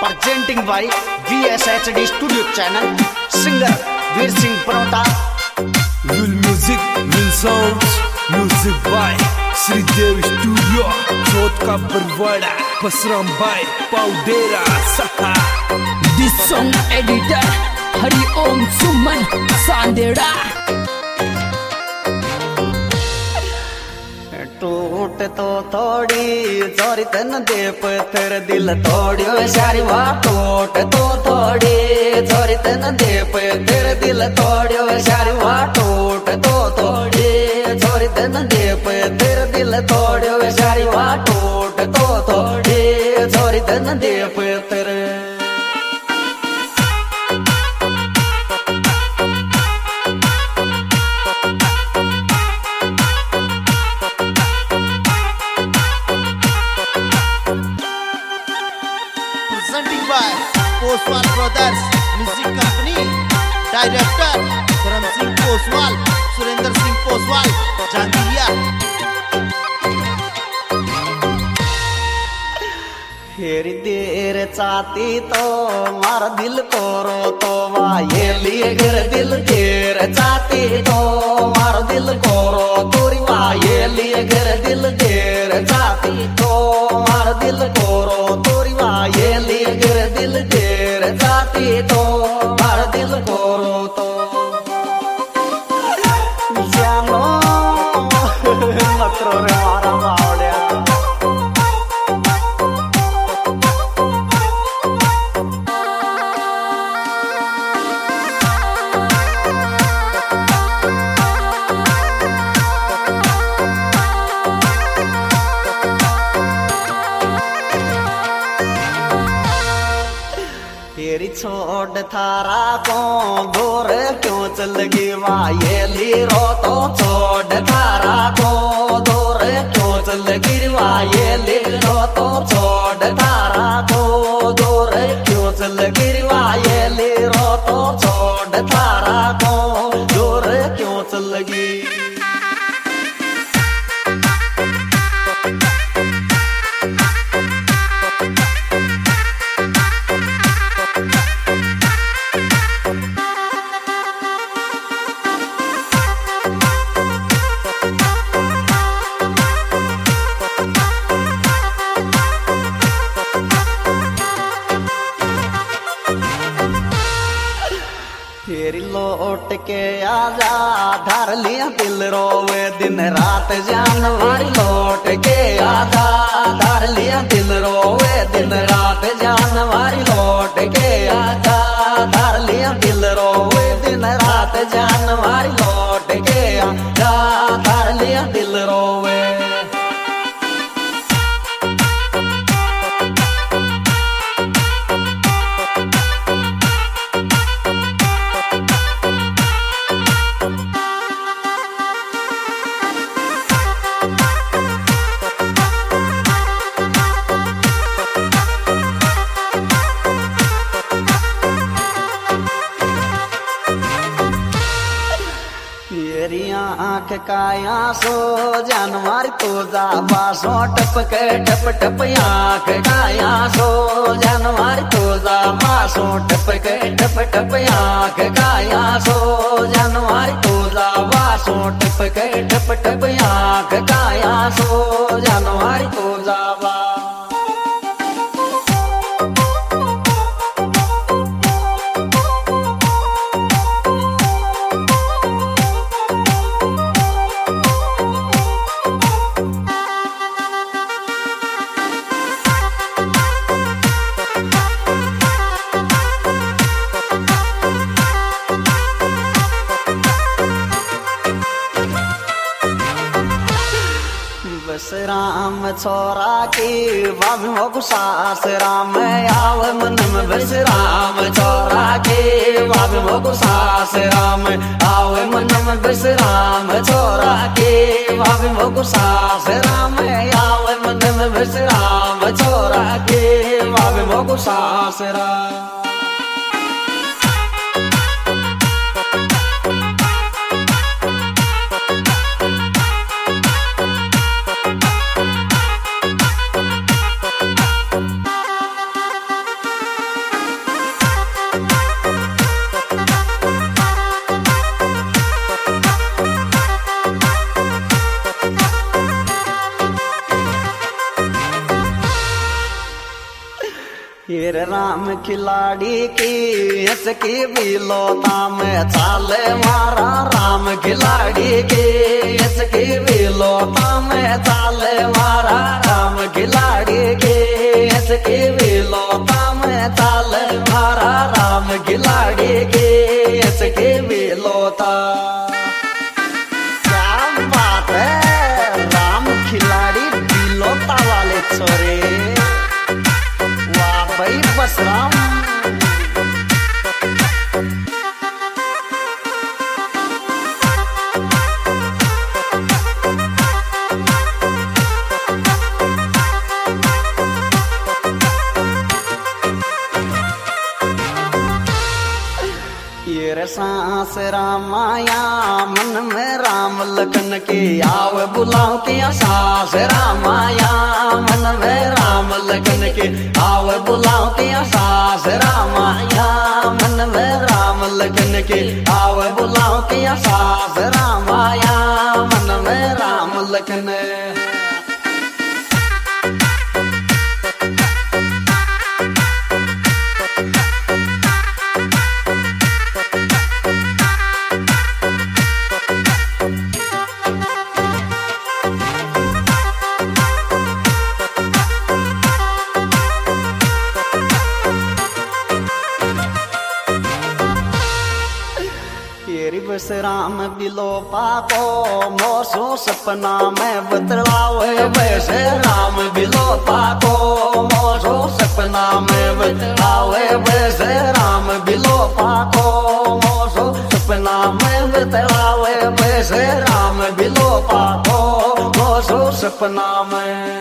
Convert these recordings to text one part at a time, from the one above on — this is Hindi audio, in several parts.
presenting by VSHD Studio Channel, singer Veer Singh Parota. Will music, will sounds, music by Sri Dev Studio, Chot ka Barwada, Pasram by Paudera Saha. This song editor Hari Om Suman Sandera. टूट तो थोड़ी जोरी तन दे पत्थर दिल तोड़ियो सारी वाह टूट तो थोड़ी जोरी तन दे पत्थर दिल तोड़ियो सारी वाह टूट तो थोड़ी जोरी तन दे पत्थर दिल तोड़ियो सारी वाह टूट तो थोड़ी जोरी तन दे पत्थर presenting by Poswal Brothers Music Company. Director Dharam Singh Poswal, Surendra Singh Poswal, Jangiria. फेरी देर चाहती तो मारा दिल को रो तो वाये लिए घर दिल देर चाहती तो मारा दिल को रो तोरी वाये लिए घर दिल देर चाहती तो मारा दिल को रो तोरी वाये लिए घर दिल देर चाहती तो मारा दिल को रो तो जानो मत रो रे मारा बावड़िया तेरी छोड़ थारा को गोर क्यों चल गई वाये रो तो छोड़ थारा को गोर क्यों चल गई वाये रो तो छोड़ थारा को गोर क्यों चल गई वाये रो तो छोड़ थारा को गोर क्यों चल गई तेरी लौट के आजा धार लिया दिल रोवे दिन रात जान मारी लौट के आजा धार लिया दिल रोवे दिन रात जान मारी लौट के आजा धार लिया दिल रोवे दिन रात जान मारी लौट के आजा धार लिया दिल रोवे तेरी आँख काया सो जानवर तो जा बासो टपक टप टप आँख काया सो जानवर तो जा बासो टपक टप टप आँख काया सो जानवर तो जा बासो टपक टप टप आँख काया सो जानवर तो जा बस राम छोरा की बाबी हो सास राम आव मन में बस राम छोरा की बाबी हो सास राम आव मन में बस राम छोरा की बाबी हो सास राम आव मन में बस राम छोरा की बाबी हो सास राम हीर राम खिलाड़ी की इसकी बिलोता में चाले मारा राम खिलाड़ी की इसकी बिलोता में चाले मारा राम खिलाड़ी की इसकी बिलोता में चाले मारा राम खिलाड़ी की इसकी बिलोता। क्या बात है राम खिलाड़ी बिलोता वाले छोरे, भाई बस राम। ये सांस रामाया मन में राम लखन के आव बुलाओ के सांस रामाया मन में राम लखन के आव बुलाओ के सांस रामाया मन में राम लखन के आव बुलाओ के सांस रामाया मन में राम लखन। बस राम बिलो पाको मोसो सपना में बतलावे वैसे राम बिलो पाको मोसो सपना में बतलावे वैसे राम बिलो पाको मोसो सपना में बतलावे वैसे राम बिलो पाको मोसो सपना में।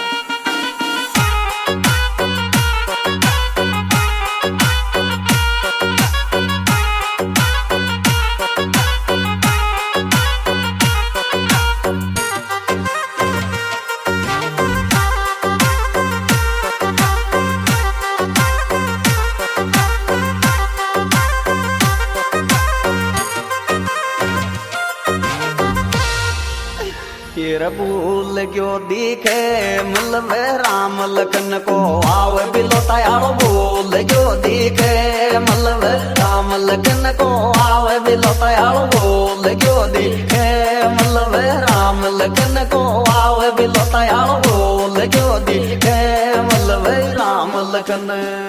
भूल गयो दिखे मिलवे राम लखन को आवे बिलोता यारो भूल गयो दिखे मिलवे राम लखन को आवे बिलोता यारो भूल गयो दिखे मिलवे राम लखन को आवे बिलोता यारो भूल गयो दिखे मिलवे राम लखन।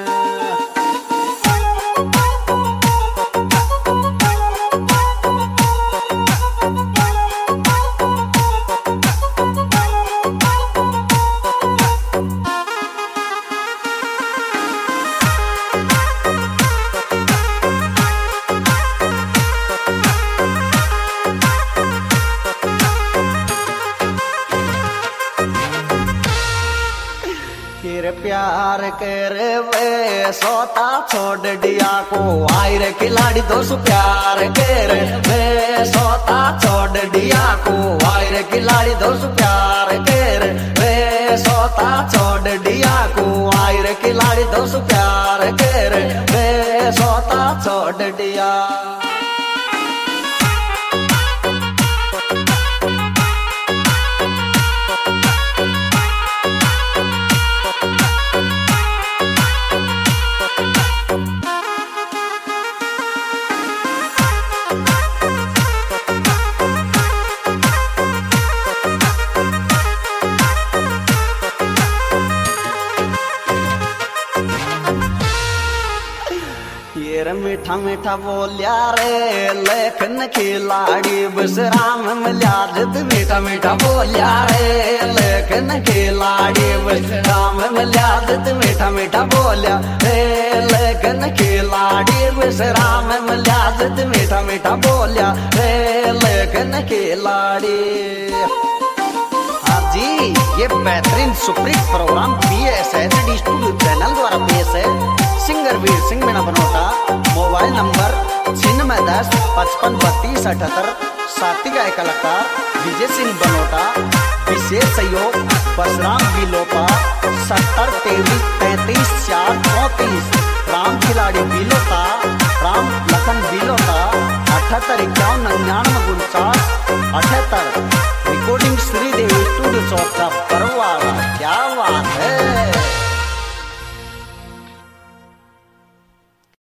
प्यार कर वे सोता छोड़ दिया को आई रे खिलाड़ी दोस्त प्यार कर वे सोता छोड़ दिया को आई रे खिलाड़ी दोस्त प्यार कर वे सोता छोड़ दिया को आई रे खिलाड़ी दोस्त प्यार कर वे सोता छोड़ दिया। मीठा मीठा बोलिया रे लेखन खिलाड़ी बस राम मिल्या जित मीठा मीठा बोलिया रे लेखन खिलाड़ी बस राम मिल्या जित मीठा मीठा बोलिया रे लेखन खिलाड़ी बस राम मिल्या जित मीठा मीठा बोलिया रे लेखन खिलाड़ी। जी ये बेहतरीन superhit programme BSHD studio channel द्वारा पेश है। Singer Veer Singh Meena Banota, mobile number 9610 55 32 78। साथी गाय कलाकार विजय सिंह बनोटा। विशेष सहयोग बसराम बिलोपा 70 23 35 4 34। राम खिलाड़ी बिलोता, राम लखन बिलोता 78 51 99 49 78। रिकॉर्डिंग श्रीदेवी स्टूडियो चौक का बरवाड़ा। क्या बात है।